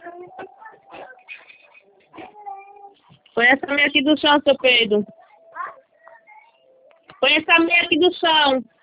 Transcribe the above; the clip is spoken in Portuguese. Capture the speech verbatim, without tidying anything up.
Põe essa meia aqui do chão, seu Pedro. Põe essa meia aqui do chão.